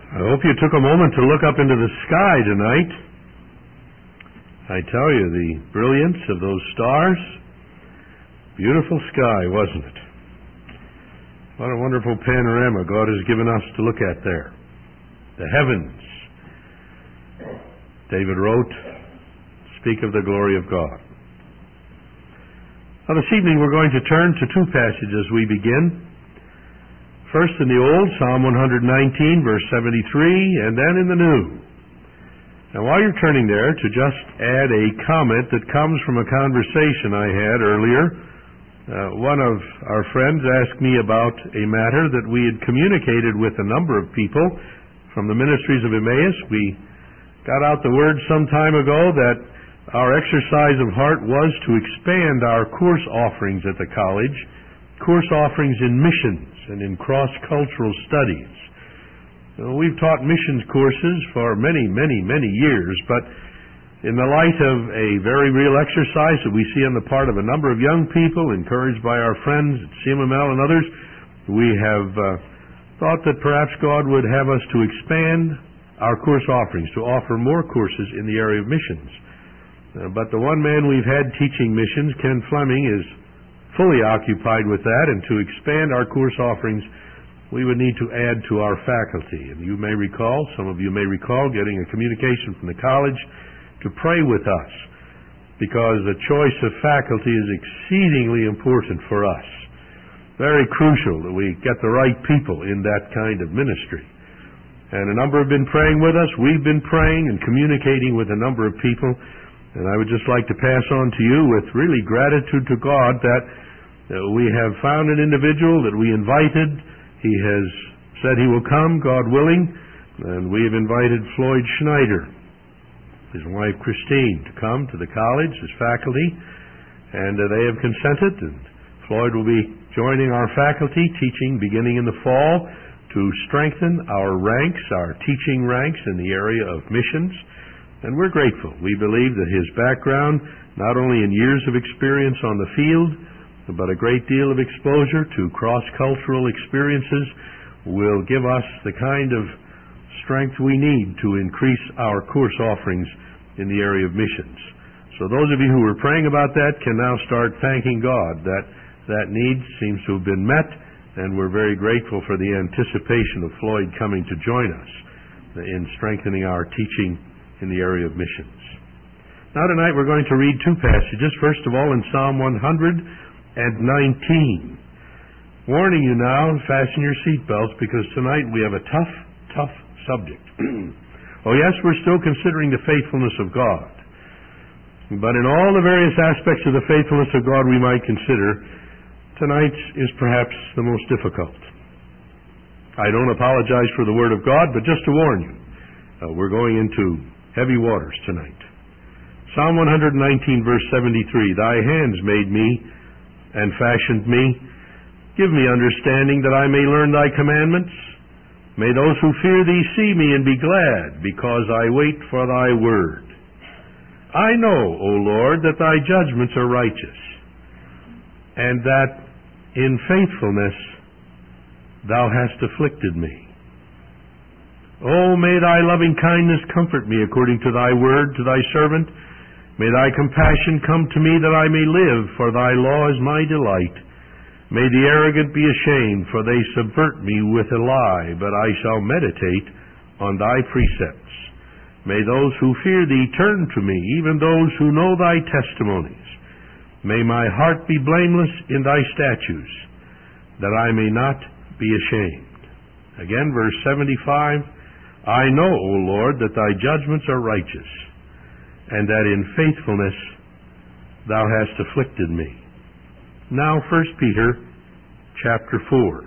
I hope you took a moment to look up into the sky tonight. I tell you, the brilliance of those stars, beautiful sky, wasn't it? What a wonderful panorama God has given us to look at there. The heavens. David wrote, speak of the glory of God. Now this evening we're going to turn to two passages we begin. First in the Old, Psalm 119, verse 73, and then in the New. Now while you're turning there, to just add a comment that comes from a conversation I had earlier, one of our friends asked me about a matter that we had communicated with a number of people from the ministries of Emmaus. We got out the word some time ago that our exercise of heart was to expand our course offerings at the college, course offerings in missions and in cross-cultural studies. We've taught missions courses for many years, but in the light of a very real exercise that we see on the part of a number of young people, encouraged by our friends at CMML and others, we have thought that perhaps God would have us to expand our course offerings, to offer more courses in the area of missions. But the one man we've had teaching missions, Ken Fleming, is fully occupied with that, and to expand our course offerings, we would need to add to our faculty. And you may recall, some of you may recall, getting a communication from the college to pray with us, because the choice of faculty is exceedingly important for us. Very crucial that we get the right people in that kind of ministry. And a number have been praying with us. We've been praying and communicating with a number of people. And I would just like to pass on to you with really gratitude to God that we have found an individual that we invited. He has said he will come, God willing, and we have invited Floyd Schneider, his wife Christine, to come to the college as faculty, and they have consented, and Floyd will be joining our faculty, teaching beginning in the fall, to strengthen our ranks, our teaching ranks in the area of missions. And we're grateful. We believe that his background, not only in years of experience on the field, but a great deal of exposure to cross-cultural experiences, will give us the kind of strength we need to increase our course offerings in the area of missions. So those of you who were praying about that can now start thanking God that that need seems to have been met, and we're very grateful for the anticipation of Floyd coming to join us in strengthening our teaching in the area of missions. Now tonight we're going to read two passages. First of all in Psalm 119. Warning you now, fasten your seatbelts, because tonight we have a tough subject. Oh yes, we're still considering the faithfulness of God. But in all the various aspects of the faithfulness of God we might consider, tonight's is perhaps the most difficult. I don't apologize for the Word of God, but just to warn you, we're going into heavy waters tonight. Psalm 119, verse 73, Thy hands made me and fashioned me. Give me understanding that I may learn Thy commandments. May those who fear Thee see me and be glad, because I wait for Thy word. I know, O Lord, that Thy judgments are righteous, and that in faithfulness Thou hast afflicted me. Oh, may Thy loving kindness comfort me according to Thy word to Thy servant. May Thy compassion come to me that I may live, for Thy law is my delight. May the arrogant be ashamed, for they subvert me with a lie, but I shall meditate on Thy precepts. May those who fear Thee turn to me, even those who know Thy testimonies. May my heart be blameless in Thy statutes, that I may not be ashamed. Again, verse 75, I know, O Lord, that Thy judgments are righteous, and that in faithfulness Thou hast afflicted me. Now 1 Peter chapter 4.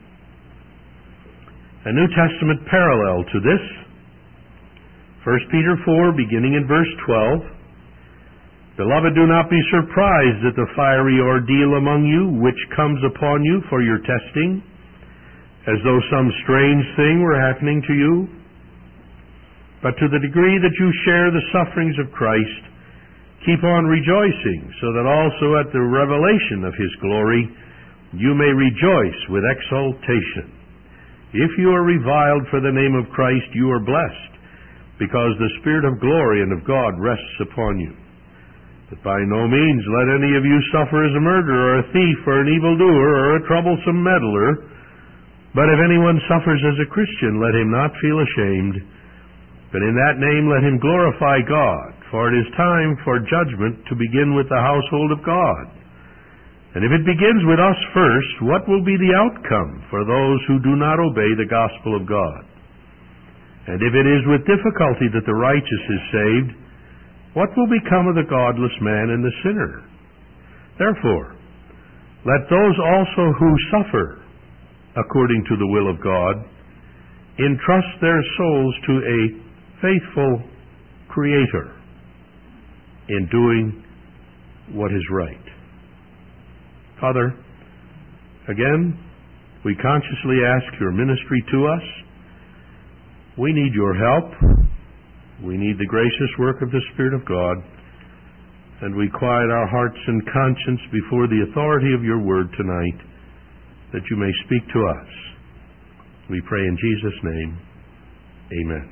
A New Testament parallel to this. 1 Peter 4, beginning in verse 12. Beloved, do not be surprised at the fiery ordeal among you, which comes upon you for your testing, as though some strange thing were happening to you. But to the degree that you share the sufferings of Christ, keep on rejoicing, so that also at the revelation of His glory you may rejoice with exultation. If you are reviled for the name of Christ, you are blessed, because the Spirit of glory and of God rests upon you. But by no means let any of you suffer as a murderer, or a thief, or an evildoer, or a troublesome meddler. But if anyone suffers as a Christian, let him not feel ashamed, but in that name let him glorify God. For it is time for judgment to begin with the household of God. And if it begins with us first, what will be the outcome for those who do not obey the gospel of God? And if it is with difficulty that the righteous is saved, what will become of the godless man and the sinner? Therefore, let those also who suffer according to the will of God entrust their souls to a faithful Creator in doing what is right. Father, again, we consciously ask your ministry to us. We need your help. We need the gracious work of the Spirit of God. And we quiet our hearts and conscience before the authority of your word tonight, that you may speak to us. We pray in Jesus' name. Amen.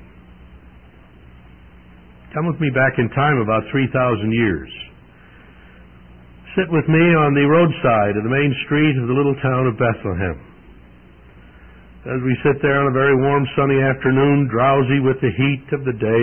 Come with me back in time about 3,000 years. Sit with me on the roadside of the main street of the little town of Bethlehem. As we sit there on a very warm, sunny afternoon, drowsy with the heat of the day,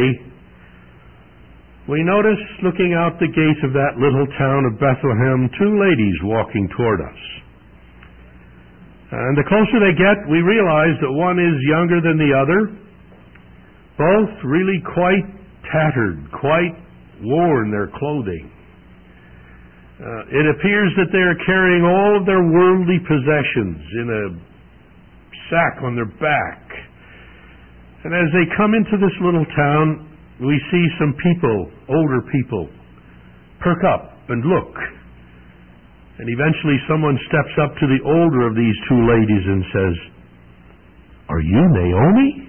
we notice, looking out the gate of that little town of Bethlehem, two ladies walking toward us. And the closer they get, we realize that one is younger than the other, both really quite tattered, quite worn, their clothing. It appears that they are carrying all of their worldly possessions in a sack on their back. And as they come into this little town, we see some people, older people, perk up and look. And eventually someone steps up to the older of these two ladies and says, "Are you Naomi?"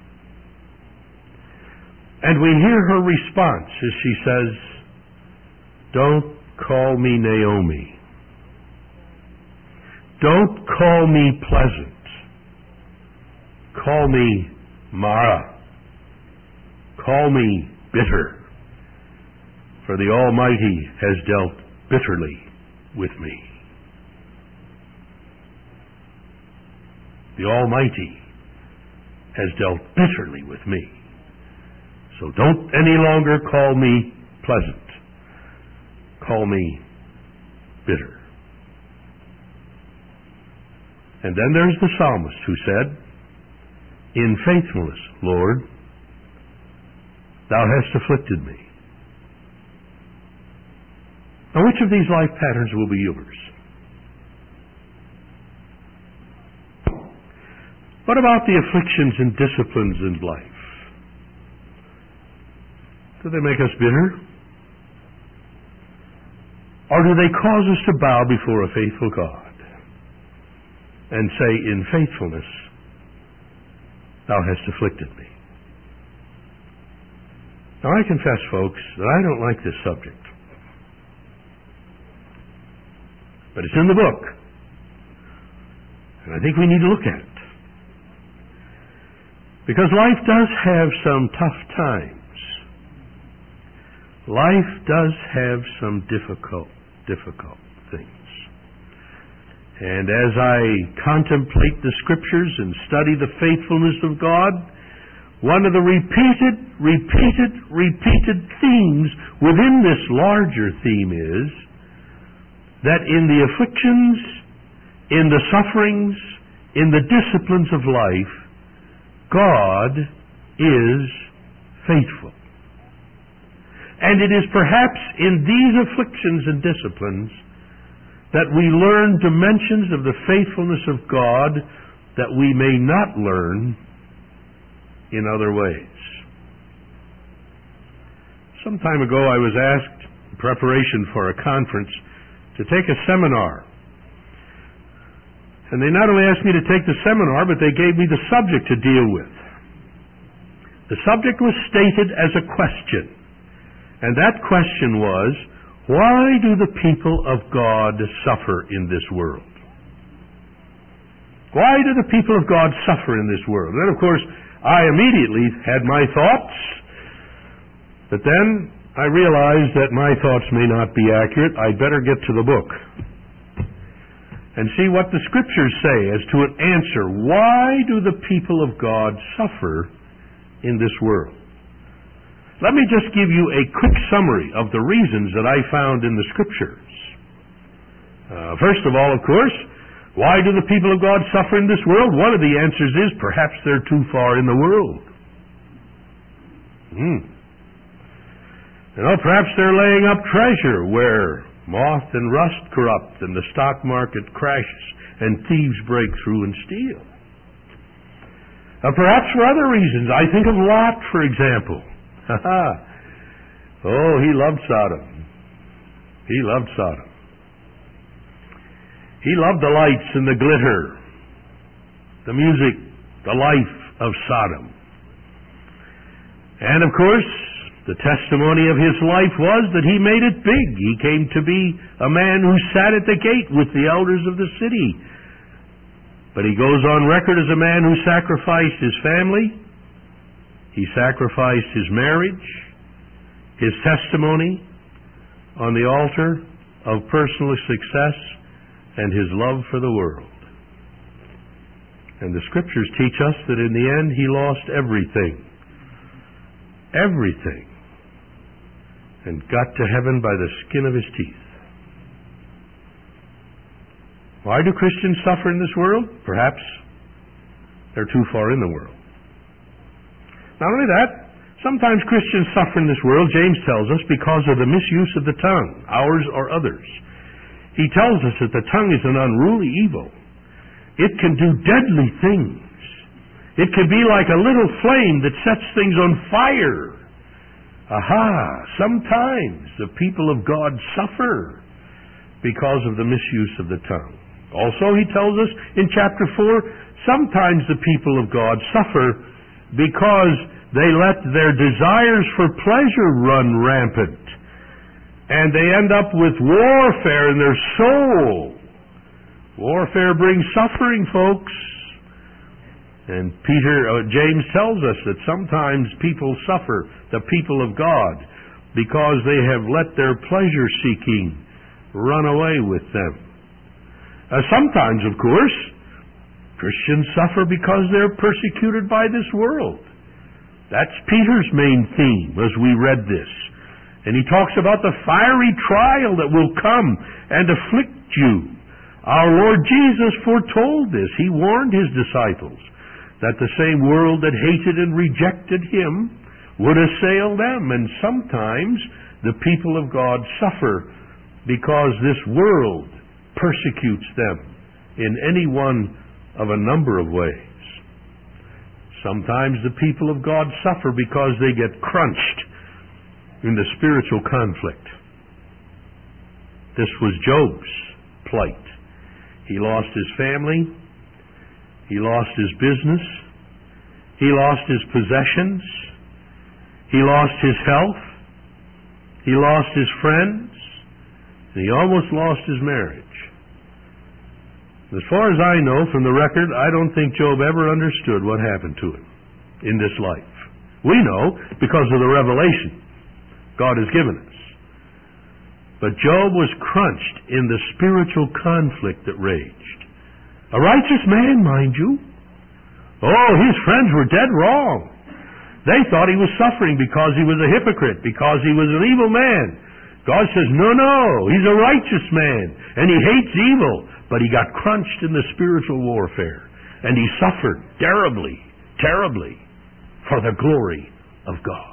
And we hear her response as she says, "Don't call me Naomi. Don't call me pleasant. Call me Mara. Call me bitter. For the Almighty has dealt bitterly with me." The Almighty has dealt bitterly with me. So don't any longer call me pleasant. Call me bitter. And then there's the psalmist who said, "In faithfulness, Lord, thou hast afflicted me." Now, which of these life patterns will be yours? What about the afflictions and disciplines in life? Do they make us bitter? Or do they cause us to bow before a faithful God and say, "In faithfulness, thou hast afflicted me"? Now, I confess, folks, that I don't like this subject. But it's in the book, and I think we need to look at it. Because life does have some tough times. Life does have some difficult things. And as I contemplate the Scriptures and study the faithfulness of God, one of the repeated themes within this larger theme is that in the afflictions, in the sufferings, in the disciplines of life, God is faithful. And it is perhaps in these afflictions and disciplines that we learn dimensions of the faithfulness of God that we may not learn in other ways. Some time ago I was asked, in preparation for a conference, to take a seminar. And they not only asked me to take the seminar, but they gave me the subject to deal with. The subject was stated as a question. And that question was, why do the people of God suffer in this world? Why do the people of God suffer in this world? And then, of course, I immediately had my thoughts, but then I realized that my thoughts may not be accurate. I'd better get to the book and see what the Scriptures say as to an answer. Why do the people of God suffer in this world? Let me just give you a quick summary of the reasons that I found in the Scriptures. First of all, of course, why do the people of God suffer in this world? One of the answers is perhaps they're too far in the world. Perhaps they're laying up treasure where moth and rust corrupt and the stock market crashes and thieves break through and steal. Perhaps for other reasons. I think of Lot, for example. Oh, he loved Sodom. He loved Sodom. He loved the lights and the glitter, the music, the life of Sodom. And of course, the testimony of his life was that he made it big. He came to be a man who sat at the gate with the elders of the city. But he goes on record as a man who sacrificed his family. He sacrificed his marriage, his testimony on the altar of personal success, and his love for the world. And the Scriptures teach us that in the end he lost everything. Everything. And got to heaven by the skin of his teeth. Why do Christians suffer in this world? Perhaps they're too far in the world. Not only that, sometimes Christians suffer in this world, James tells us, because of the misuse of the tongue, ours or others. He tells us that the tongue is an unruly evil. It can do deadly things. It can be like a little flame that sets things on fire. Sometimes the people of God suffer because of the misuse of the tongue. Also, he tells us in chapter 4, sometimes the people of God suffer because they let their desires for pleasure run rampant. And they end up with warfare in their soul. Warfare brings suffering, folks. And James tells us that sometimes people suffer, the people of God, because they have let their pleasure-seeking run away with them. Sometimes, of course, Christians suffer because they're persecuted by this world. That's Peter's main theme as we read this. And he talks about the fiery trial that will come and afflict you. Our Lord Jesus foretold this. He warned his disciples that the same world that hated and rejected him would assail them. And sometimes the people of God suffer because this world persecutes them in any one of a number of ways. Sometimes the people of God suffer because they get crunched in the spiritual conflict. This was Job's plight. He lost his family. He lost his business. He lost his possessions. He lost his health. He lost his friends. And he almost lost his marriage. As far as I know from the record, I don't think Job ever understood what happened to him in this life. We know because of the revelation God has given us. But Job was crunched in the spiritual conflict that raged. A righteous man, mind you. Oh, his friends were dead wrong. They thought he was suffering because he was a hypocrite, because he was an evil man. God says, no, he's a righteous man, and he hates evil. But he got crunched in the spiritual warfare, and he suffered terribly for the glory of God.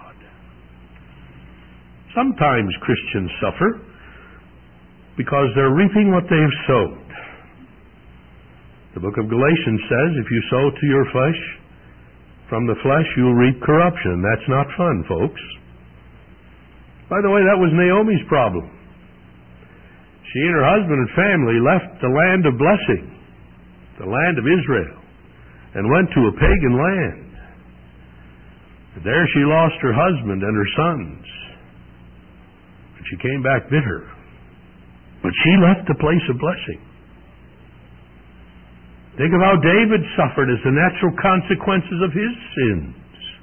Sometimes Christians suffer because they're reaping what they have sowed. The book of Galatians says, if you sow to your flesh, from the flesh you'll reap corruption. That's not fun, folks. By the way, that was Naomi's problem. She and her husband and family left the land of blessing, the land of Israel, and went to a pagan land. There she lost her husband and her sons. She came back bitter. But she left the place of blessing. Think of how David suffered as the natural consequences of his sins.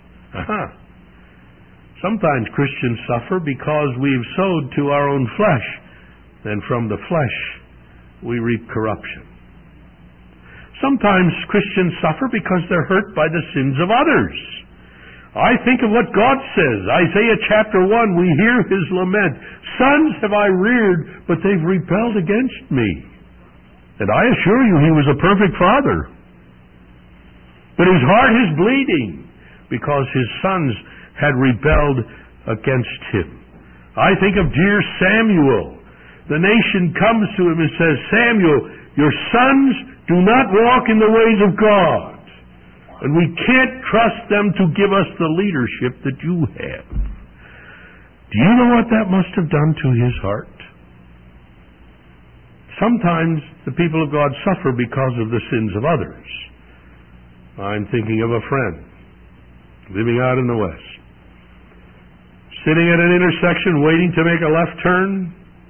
Sometimes Christians suffer because we've sowed to our own flesh, and from the flesh we reap corruption. Sometimes Christians suffer because they're hurt by the sins of others. I think of what God says. Isaiah chapter 1, we hear his lament. Sons have I reared, but they've rebelled against me. And I assure you, he was a perfect father. But his heart is bleeding because his sons had rebelled against him. I think of dear Samuel. The nation comes to him and says, Samuel, your sons do not walk in the ways of God. And we can't trust them to give us the leadership that you have. Do you know what that must have done to his heart? Sometimes the people of God suffer because of the sins of others. I'm thinking of a friend living out in the West, sitting at an intersection waiting to make a left turn,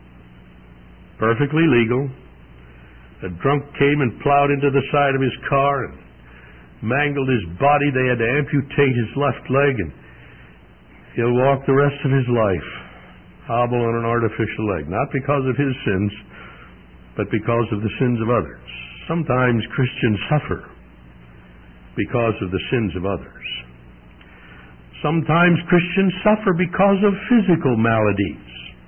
perfectly legal. A drunk came and plowed into the side of his car and mangled his body. They had to amputate his left leg, and he'll walk the rest of his life, hobble on an artificial leg, not because of his sins, but because of the sins of others. Sometimes Christians suffer because of the sins of others. Sometimes Christians suffer because of physical maladies.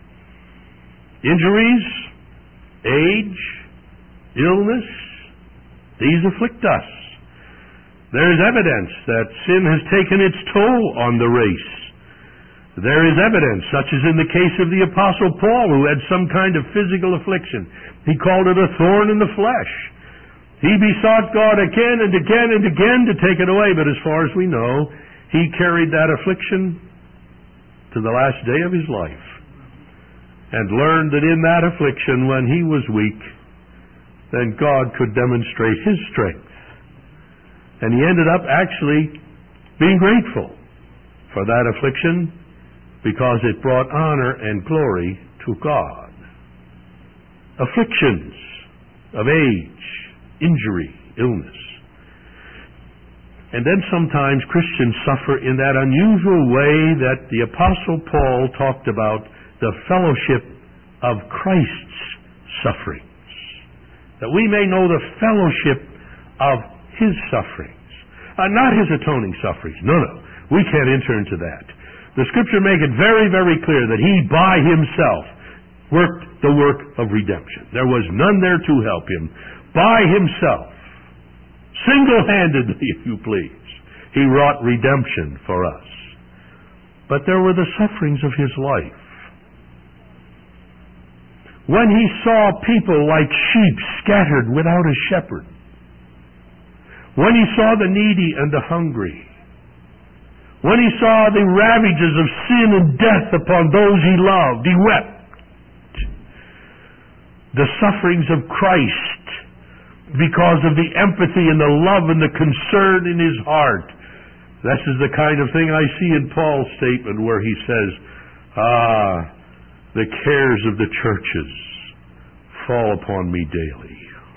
Injuries, age, illness, these afflict us. There is evidence that sin has taken its toll on the race. There is evidence, such as in the case of the Apostle Paul, who had some kind of physical affliction. He called it a thorn in the flesh. He besought God again and again and again to take it away, but as far as we know, he carried that affliction to the last day of his life and learned that in that affliction, when he was weak, then God could demonstrate his strength. And he ended up actually being grateful for that affliction because it brought honor and glory to God. Afflictions of age, injury, illness. And then sometimes Christians suffer in that unusual way that the Apostle Paul talked about, the fellowship of Christ's sufferings. That we may know the fellowship of his sufferings. Not his atoning sufferings. No. We can't enter into that. The Scripture make it very, very clear that he by himself worked the work of redemption. There was none there to help him. By himself, single-handedly, if you please, he wrought redemption for us. But there were the sufferings of his life. When he saw people like sheep scattered without a shepherd, when he saw the needy and the hungry, when he saw the ravages of sin and death upon those he loved, he wept. The sufferings of Christ, because of the empathy and the love and the concern in his heart. This is the kind of thing I see in Paul's statement where he says, the cares of the churches fall upon me daily.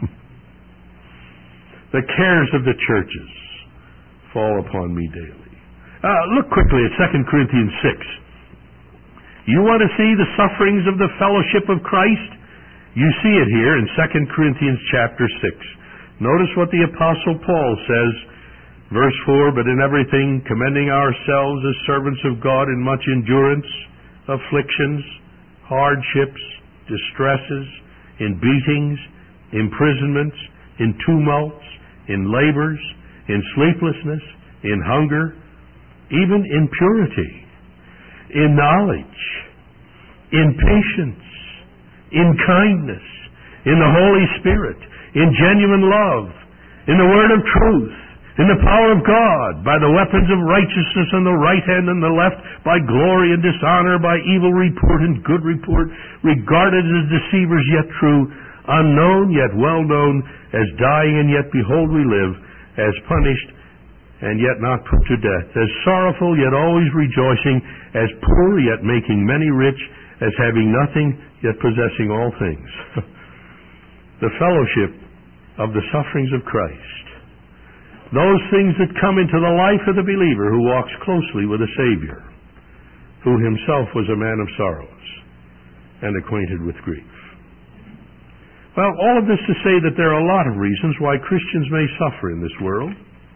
The cares of the churches fall upon me daily. Look quickly at 2 Corinthians 6. You want to see the sufferings of the fellowship of Christ? You see it here in 2 Corinthians chapter 6. Notice what the Apostle Paul says, verse 4, but in everything commending ourselves as servants of God in much endurance, afflictions, hardships, distresses, in beatings, imprisonments, in tumults, in labors, in sleeplessness, in hunger, even in purity, in knowledge, in patience, in kindness, in the Holy Spirit, in genuine love, in the word of truth, in the power of God, by the weapons of righteousness on the right hand and the left, by glory and dishonor, by evil report and good report, regarded as deceivers yet true, unknown yet well known, as dying and yet behold we live, as punished and yet not put to death, as sorrowful yet always rejoicing, as poor yet making many rich, as having nothing yet possessing all things. The fellowship of the sufferings of Christ. Those things that come into the life of the believer who walks closely with a Savior, who himself was a man of sorrows and acquainted with grief. Well, all of this to say that there are a lot of reasons why Christians may suffer in this world.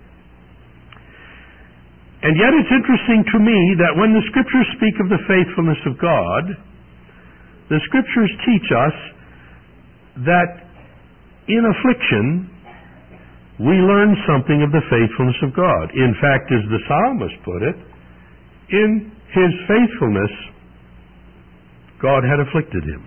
And yet it's interesting to me that when the Scriptures speak of the faithfulness of God, the Scriptures teach us that in affliction we learn something of the faithfulness of God. In fact, as the psalmist put it, in his faithfulness, God had afflicted him.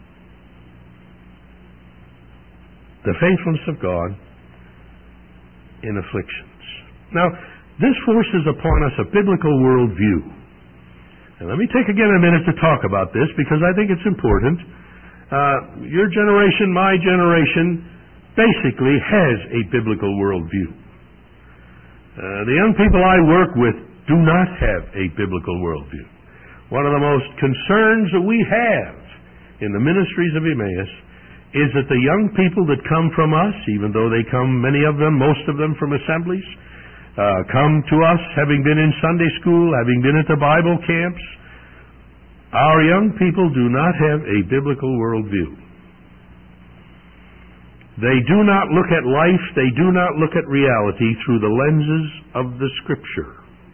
The faithfulness of God in afflictions. Now, this forces upon us a biblical worldview. And let me take again a minute to talk about this because I think it's important. Your generation, my generation, basically has a biblical worldview. The young people I work with do not have a biblical worldview. One of the most concerns that we have in the ministries of Emmaus is that the young people that come from us, even though they come, many of them, most of them from assemblies, come to us having been in Sunday school, having been at the Bible camps, our young people do not have a biblical worldview. They do not look at life, they do not look at reality through the lenses of the Scripture.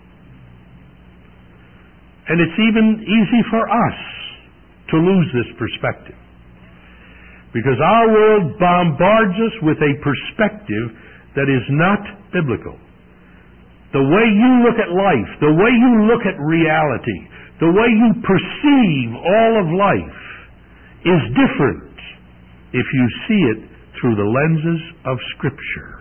And it's even easy for us to lose this perspective. Because our world bombards us with a perspective that is not biblical. The way you look at life, the way you look at reality, the way you perceive all of life is different if you see it through the lenses of Scripture.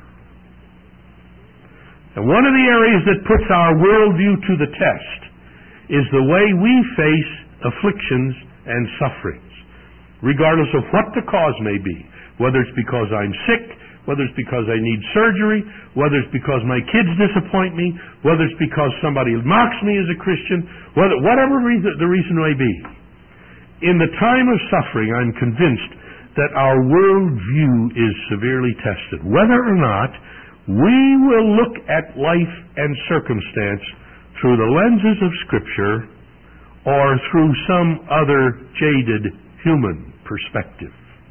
And one of the areas that puts our worldview to the test is the way we face afflictions and sufferings, regardless of what the cause may be, whether it's because I'm sick, whether it's because I need surgery, whether it's because my kids disappoint me, whether it's because somebody mocks me as a Christian, whatever the reason may be. In the time of suffering, I'm convinced that our worldview is severely tested, whether or not we will look at life and circumstance through the lenses of Scripture or through some other jaded human perspective.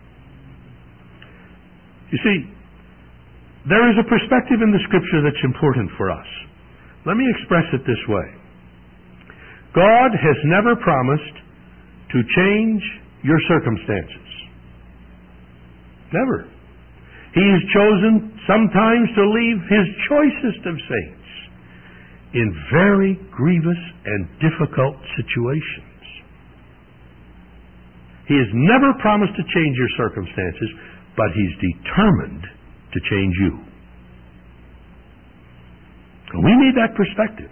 You see, there is a perspective in the Scripture that's important for us. Let me express it this way. God has never promised to change your circumstances. Never. He has chosen sometimes to leave His choicest of saints in very grievous and difficult situations. He has never promised to change your circumstances, but He's determined to change you. We need that perspective.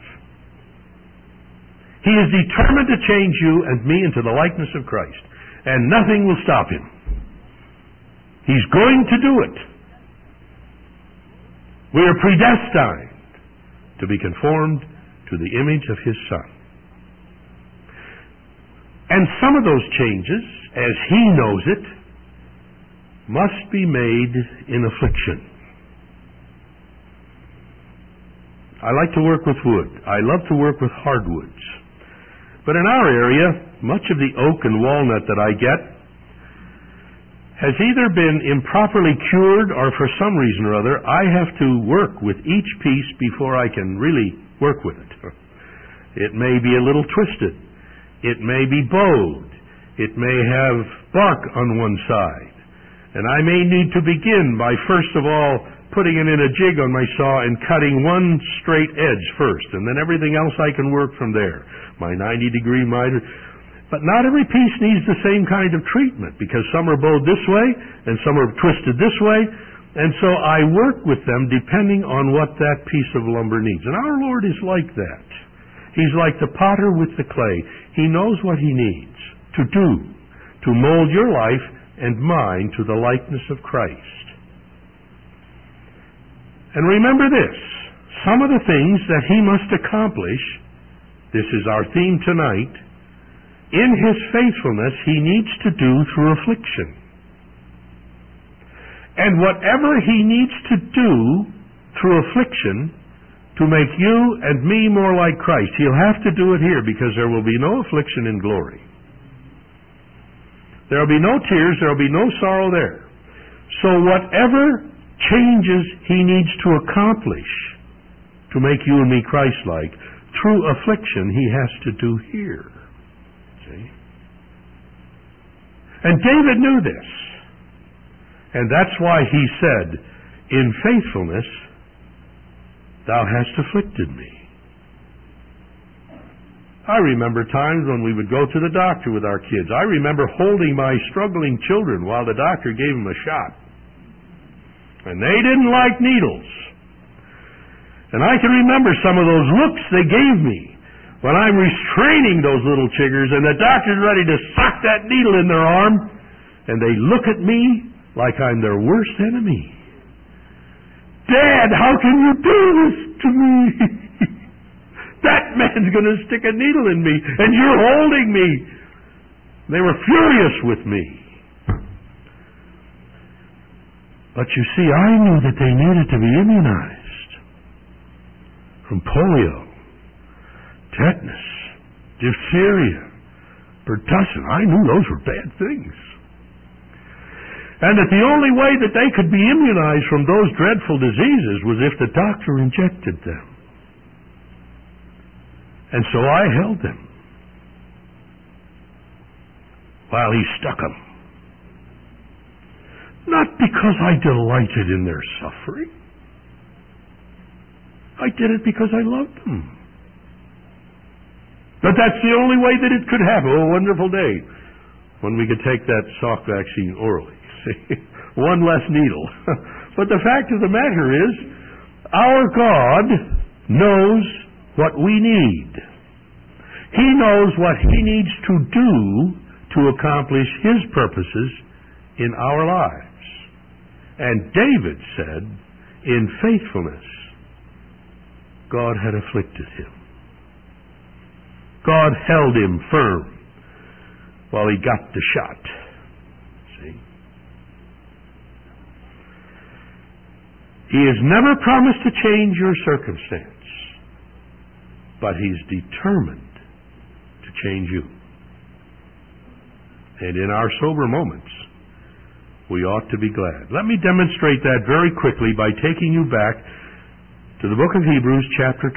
He is determined to change you and me into the likeness of Christ, and nothing will stop Him. He's going to do it. We are predestined to be conformed to the image of His Son. And some of those changes, as He knows it, must be made in affliction. I like to work with wood. I love to work with hardwoods. But in our area, much of the oak and walnut that I get has either been improperly cured or for some reason or other, I have to work with each piece before I can really work with it. It may be a little twisted. It may be bowed. It may have bark on one side. And I may need to begin by first of all putting it in a jig on my saw and cutting one straight edge first, and then everything else I can work from there. My 90-degree miter. But not every piece needs the same kind of treatment, because some are bowed this way and some are twisted this way, and so I work with them depending on what that piece of lumber needs. And our Lord is like that. He's like the potter with the clay. He knows what He needs to do to mold your life and mine to the likeness of Christ. And remember this, some of the things that He must accomplish, this is our theme tonight, in His faithfulness He needs to do through affliction. And whatever he needs to do through affliction to make you and me more like Christ, he'll have to do it here, because there will be no affliction in glory. There will be no tears, there will be no sorrow there. So whatever changes he needs to accomplish to make you and me Christ-like, through affliction he has to do here. See? And David knew this. And that's why he said, in faithfulness thou hast afflicted me. I remember times when we would go to the doctor with our kids. I remember holding my struggling children while the doctor gave them a shot. And they didn't like needles. And I can remember some of those looks they gave me when I'm restraining those little chiggers and the doctor's ready to sock that needle in their arm, and they look at me like I'm their worst enemy. Dad, how can you do this to me? That man's going to stick a needle in me, and you're holding me. They were furious with me. But you see, I knew that they needed to be immunized from polio, tetanus, diphtheria, pertussin. I knew those were bad things. And that the only way that they could be immunized from those dreadful diseases was if the doctor injected them. And so I held them while he stuck them. Not because I delighted in their suffering. I did it because I loved them. But that's the only way that it could happen. Oh, wonderful day when we could take that Salk vaccine orally. See? One less needle. But the fact of the matter is, our God knows what we need. He knows what he needs to do to accomplish his purposes in our lives. And David said, in faithfulness, God had afflicted him. God held him firm while he got the shot. See? He has never promised to change your circumstance, but he's determined to change you. And in our sober moments, we ought to be glad. Let me demonstrate that very quickly by taking you back to the book of Hebrews, chapter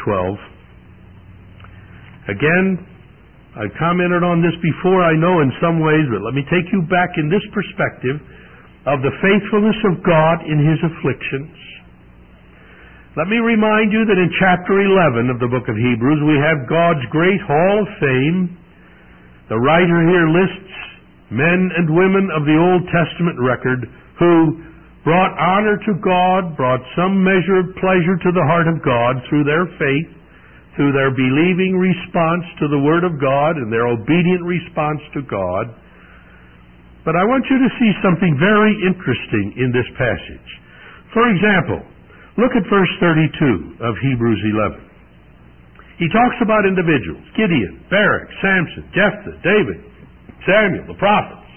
12. Again, I've commented on this before, I know, in some ways, but let me take you back in this perspective of the faithfulness of God in his afflictions. Let me remind you that in chapter 11 of the book of Hebrews, we have God's great hall of fame. The writer here lists men and women of the Old Testament record who brought honor to God, brought some measure of pleasure to the heart of God through their faith, through their believing response to the Word of God and their obedient response to God. But I want you to see something very interesting in this passage. For example, look at verse 32 of Hebrews 11. He talks about individuals: Gideon, Barak, Samson, Jephthah, David, Samuel, the prophets.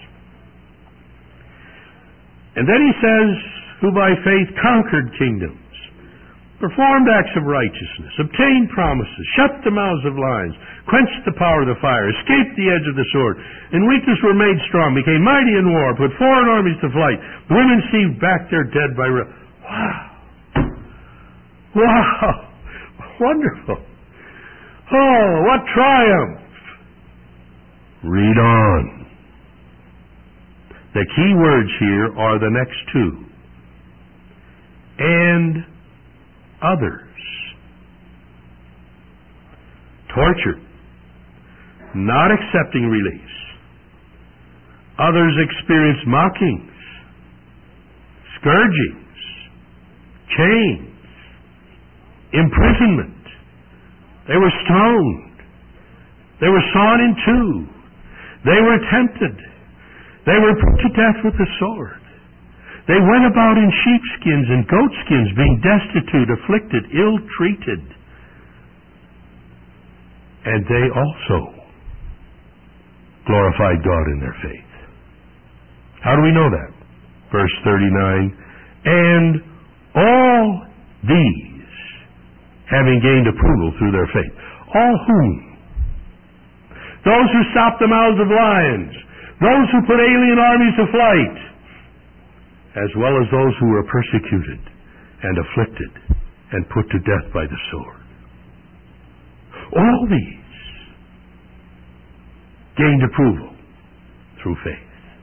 And then he says, who by faith conquered kingdoms, performed acts of righteousness, obtained promises, shut the mouths of lions, quenched the power of the fire, escaped the edge of the sword, in weakness were made strong, became mighty in war, put foreign armies to flight, women received back their dead by Wow! Wow! Wonderful! Oh, what triumph! Read on. The key words here are the next two. And others. Tortured. Not accepting release. Others experienced mockings, scourgings, chains, imprisonment. They were stoned. They were sawn in two. They were tempted. They were put to death with the sword. They went about in sheepskins and goatskins, being destitute, afflicted, ill-treated. And they also glorified God in their faith. How do we know that? Verse 39, And all these, having gained approval through their faith. All whom? Those who stopped the mouths of lions, those who put alien armies to flight, as well as those who were persecuted and afflicted and put to death by the sword. All these gained approval through faith.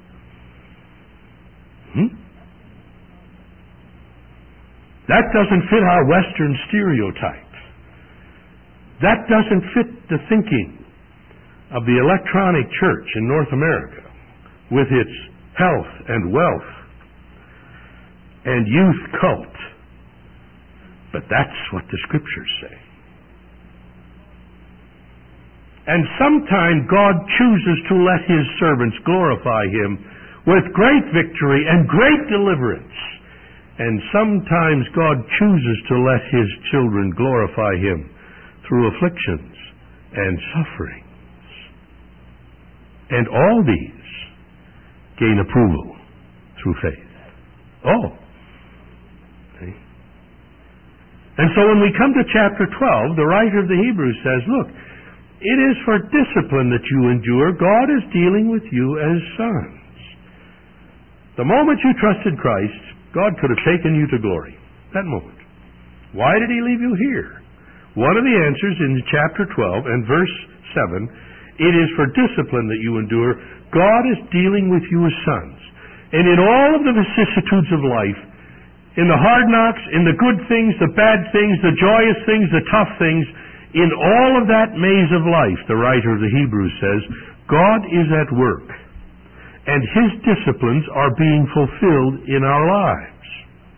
That doesn't fit our Western stereotype. That doesn't fit the thinking of the electronic church in North America with its health and wealth and youth cult. But that's what the Scriptures say. And sometimes God chooses to let His servants glorify Him with great victory and great deliverance. And sometimes God chooses to let His children glorify Him through afflictions and sufferings. And all these gain approval through faith. Oh. Okay. And so when we come to chapter 12, the writer of the Hebrews says, look, it is for discipline that you endure. God is dealing with you as sons. The moment you trusted Christ, God could have taken you to glory. That moment. Why did He leave you here? One of the answers in chapter 12 and verse 7, it is for discipline that you endure. God is dealing with you as sons. And in all of the vicissitudes of life, in the hard knocks, in the good things, the bad things, the joyous things, the tough things, in all of that maze of life, the writer of the Hebrews says, God is at work. And His disciplines are being fulfilled in our lives.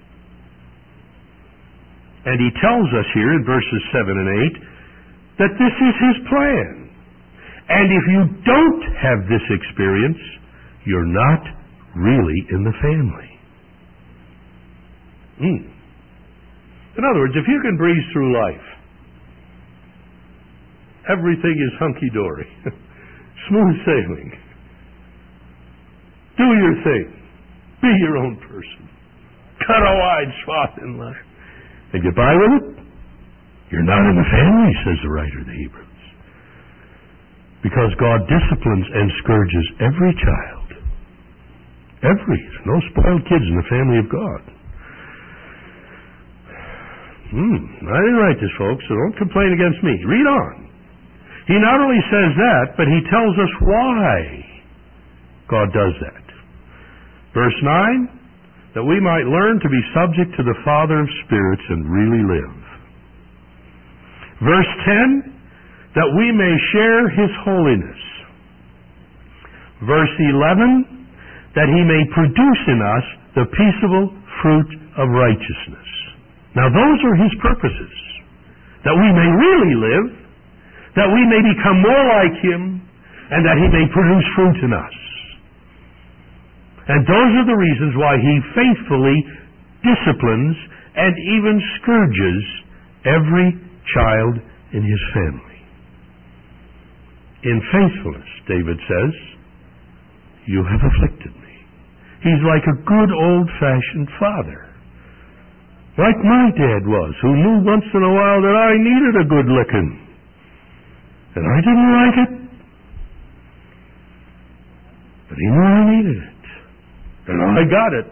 And He tells us here in verses 7 and 8 that this is His plan. And if you don't have this experience, you're not really in the family. In other words, if you can breeze through life, everything is hunky-dory, smooth sailing, do your thing. Be your own person. Cut a wide swath in life. And get by with it? You're not in the family, says the writer of the Hebrews. Because God disciplines and scourges every child. There's no spoiled kids in the family of God. I didn't write this, folks, so don't complain against me. Read on. He not only says that, but He tells us why God does that. Verse 9, that we might learn to be subject to the Father of spirits and really live. Verse 10, that we may share His holiness. Verse 11, that He may produce in us the peaceable fruit of righteousness. Now those are His purposes. That we may really live, that we may become more like Him, and that He may produce fruit in us. And those are the reasons why He faithfully disciplines and even scourges every child in His family. In faithfulness, David says, you have afflicted me. He's like a good old-fashioned father. Like my dad was, who knew once in a while that I needed a good licking. And I didn't like it. But he knew I needed it. And I got it.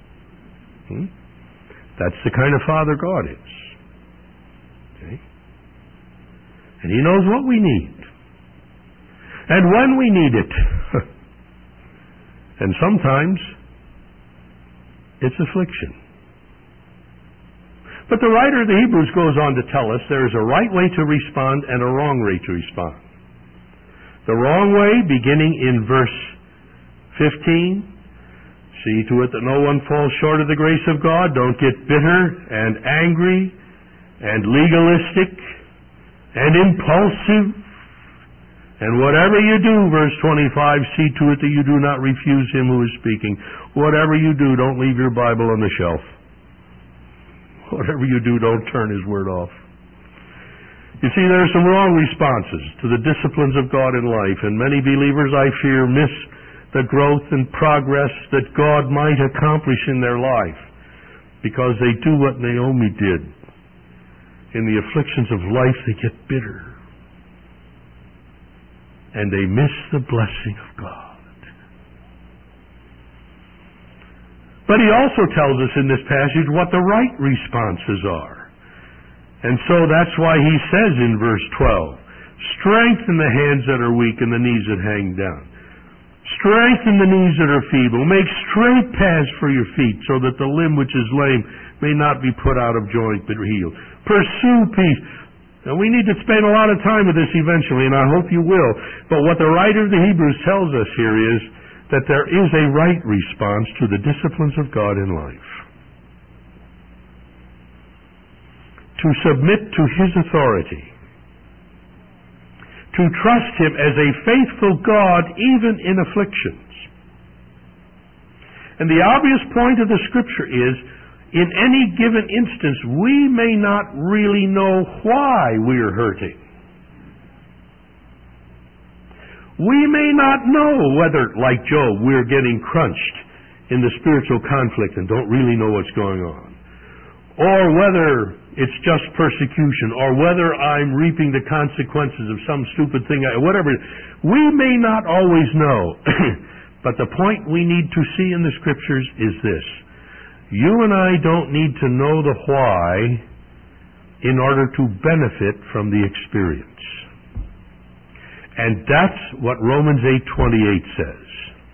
That's the kind of father God is. Okay? And He knows what we need. And when we need it. And sometimes it's affliction. But the writer of the Hebrews goes on to tell us there is a right way to respond and a wrong way to respond. The wrong way, beginning in verse 15, see to it that no one falls short of the grace of God. Don't get bitter and angry and legalistic and impulsive. And whatever you do, verse 25, see to it that you do not refuse Him who is speaking. Whatever you do, don't leave your Bible on the shelf. Whatever you do, don't turn His Word off. You see, there are some wrong responses to the disciplines of God in life, and many believers, I fear, miss the growth and progress that God might accomplish in their life because they do what Naomi did. In the afflictions of life, they get bitter. And they miss the blessing of God. But he also tells us in this passage what the right responses are. And so that's why he says in verse 12, strengthen the hands that are weak and the knees that hang down. Strengthen the knees that are feeble. Make straight paths for your feet so that the limb which is lame may not be put out of joint but healed. Pursue peace. Now we need to spend a lot of time with this eventually, and I hope you will. But what the writer of the Hebrews tells us here is that there is a right response to the disciplines of God in life. To submit to His authority. To trust Him as a faithful God even in afflictions. And the obvious point of the Scripture is, in any given instance, we may not really know why we're hurting. We may not know whether, like Job, we're getting crunched in the spiritual conflict and don't really know what's going on. Or whether it's just persecution, or whether I'm reaping the consequences of some stupid thing, whatever. We may not always know. But the point we need to see in the Scriptures is this. You and I don't need to know the why in order to benefit from the experience. And that's what Romans 8:28 says.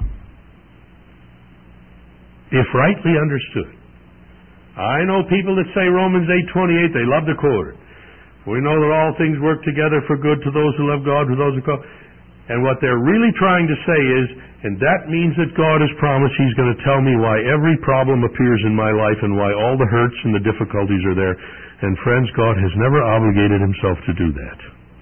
If rightly understood. I know people that say Romans 8:28, they love to quote it. We know that all things work together for good to those who love God, to those who call. And what they're really trying to say is, and that means that God has promised He's going to tell me why every problem appears in my life and why all the hurts and the difficulties are there. And friends, God has never obligated Himself to do that.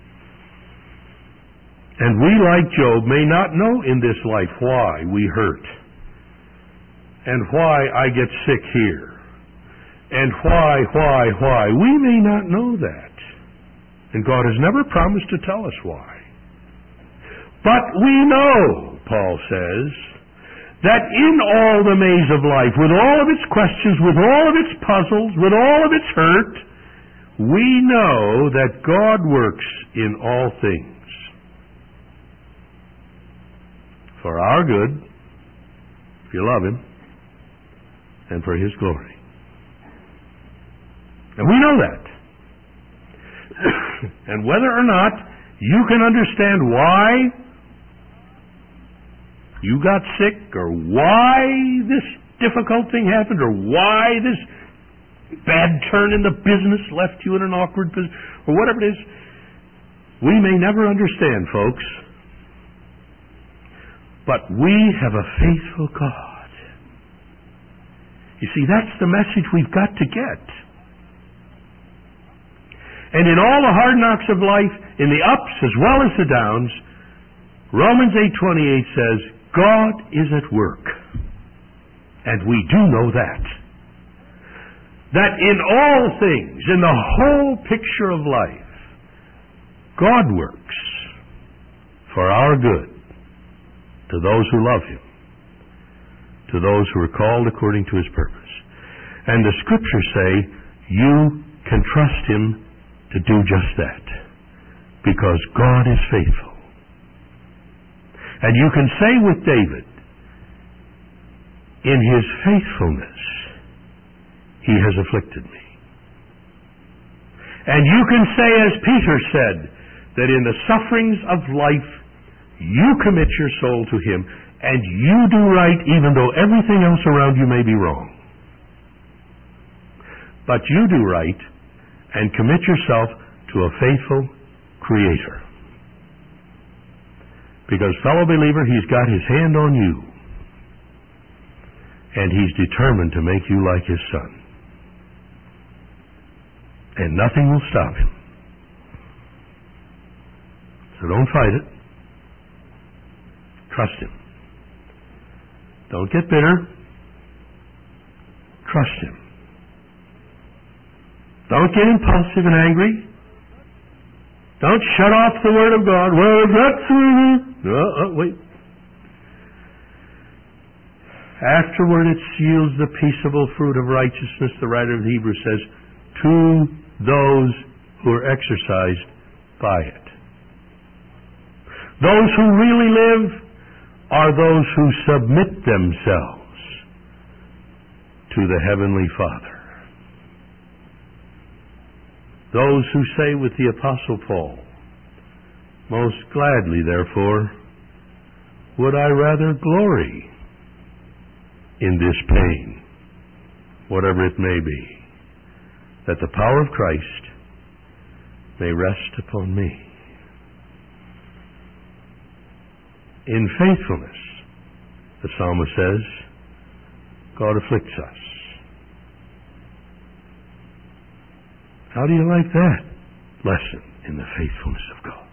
And we, like Job, may not know in this life why we hurt. And why I get sick here. And why. We may not know that. And God has never promised to tell us why. But we know, Paul says, that in all the maze of life, with all of its questions, with all of its puzzles, with all of its hurt, we know that God works in all things for our good, if you love Him, and for His glory. And we know that. And whether or not you can understand why you got sick, or why this difficult thing happened, or why this bad turn in the business left you in an awkward position, or whatever it is, we may never understand, folks. But we have a faithful God. You see, that's the message we've got to get. And in all the hard knocks of life, in the ups as well as the downs, Romans 8:28 says, God is at work. And we do know that. That in all things, in the whole picture of life, God works for our good to those who love Him, to those who are called according to His purpose. And the Scriptures say you can trust Him to do just that, because God is faithful. And you can say with David, in His faithfulness, He has afflicted me. And you can say, as Peter said, that in the sufferings of life, you commit your soul to Him, and you do right even though everything else around you may be wrong. But you do right and commit yourself to a faithful Creator. Because, fellow believer, He's got His hand on you. And He's determined to make you like His Son. And nothing will stop Him. So don't fight it. Trust Him. Don't get bitter. Trust Him. Don't get impulsive and angry. Don't shut off the Word of God. Well, that's wait. Afterward it yields the peaceable fruit of righteousness, the writer of Hebrews says, to those who are exercised by it. Those who really live are those who submit themselves to the Heavenly Father. Those who say with the Apostle Paul, most gladly, therefore, would I rather glory in this pain, whatever it may be, that the power of Christ may rest upon me. In faithfulness, the psalmist says, God afflicts us. How do you like that lesson in the faithfulness of God?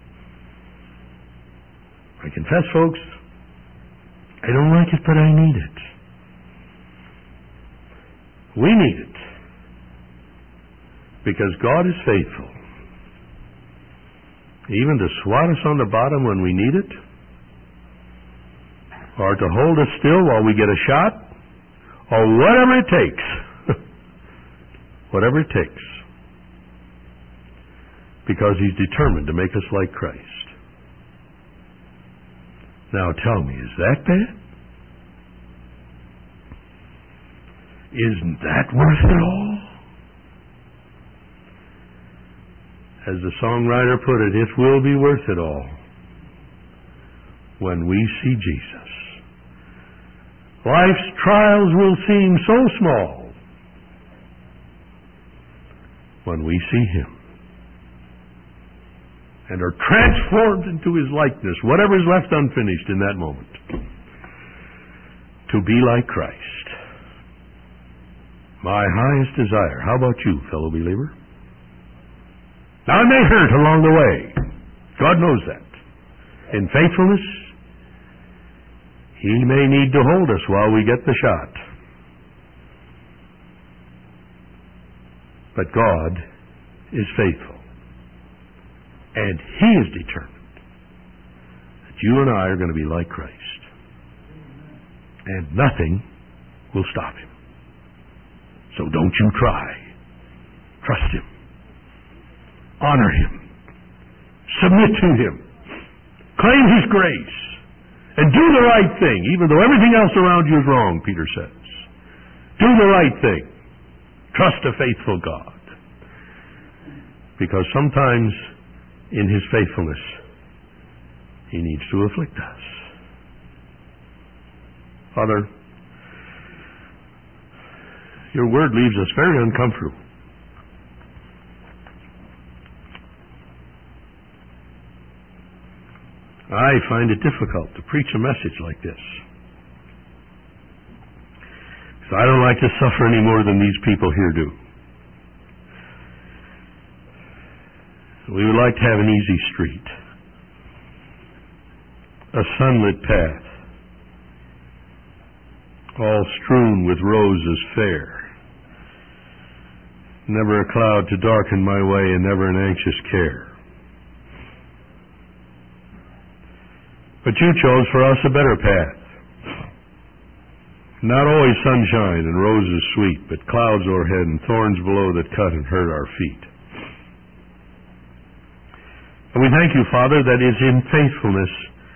I confess, folks, I don't like it, but I need it. We need it. Because God is faithful. Even to swat us on the bottom when we need it, or to hold us still while we get a shot, or whatever it takes. Whatever it takes. Because He's determined to make us like Christ. Now tell me, is that bad? Isn't that worth it all? As the songwriter put it, it will be worth it all when we see Jesus. Life's trials will seem so small when we see Him and are transformed into His likeness, whatever is left unfinished in that moment, to be like Christ. My highest desire. How about you, fellow believer? Now, it may hurt along the way. God knows that. In faithfulness, He may need to hold us while we get the shot. But God is faithful. And He is determined that you and I are going to be like Christ. And nothing will stop Him. So don't you try. Trust Him. Honor Him. Submit to Him. Claim His grace. And do the right thing, even though everything else around you is wrong, Peter says. Do the right thing. Trust a faithful God. Because sometimes in His faithfulness, He needs to afflict us. Father, Your Word leaves us very uncomfortable. I find it difficult to preach a message like this. Because I don't like to suffer any more than these people here do. We would like to have an easy street, a sunlit path, all strewn with roses fair, never a cloud to darken my way, and never an anxious care. But You chose for us a better path. Not always sunshine and roses sweet, but clouds o'erhead and thorns below that cut and hurt our feet. And we thank You, Father, that is in faithfulness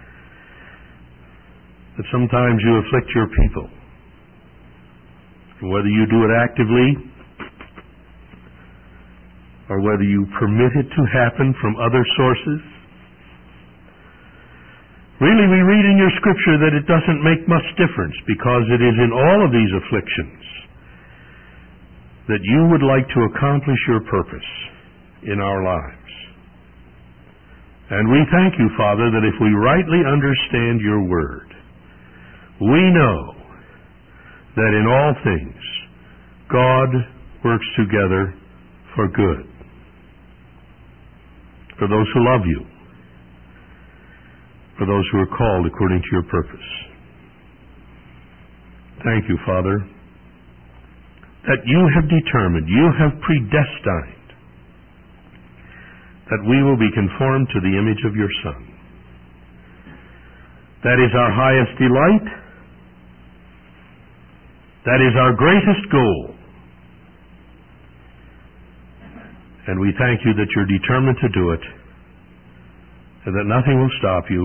that sometimes You afflict Your people. And whether You do it actively or whether You permit it to happen from other sources, really, we read in Your Scripture that it doesn't make much difference, because it is in all of these afflictions that You would like to accomplish Your purpose in our lives. And we thank You, Father, that if we rightly understand Your Word, we know that in all things God works together for good, for those who love You, for those who are called according to Your purpose. Thank You, Father, that You have determined, You have predestined that we will be conformed to the image of Your Son. That is our highest delight, That is our greatest goal. And we thank you that you're determined to do it, and that nothing will stop you.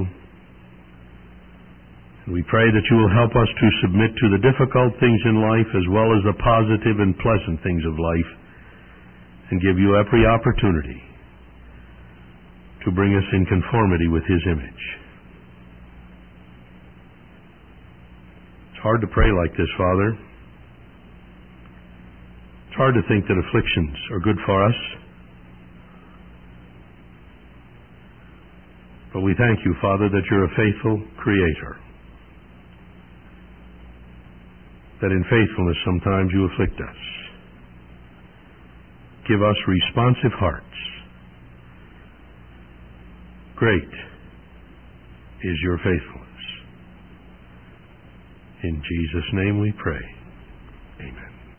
And we pray that you will help us to submit to the difficult things in life as well as the positive and pleasant things of life, and give you every opportunity to bring us in conformity with His image. It's hard to pray like this, Father. It's hard to think that afflictions are good for us. But we thank you, Father, that you're a faithful Creator. That in faithfulness sometimes you afflict us. Give us responsive hearts. Great is your faithfulness. In Jesus' name we pray. Amen.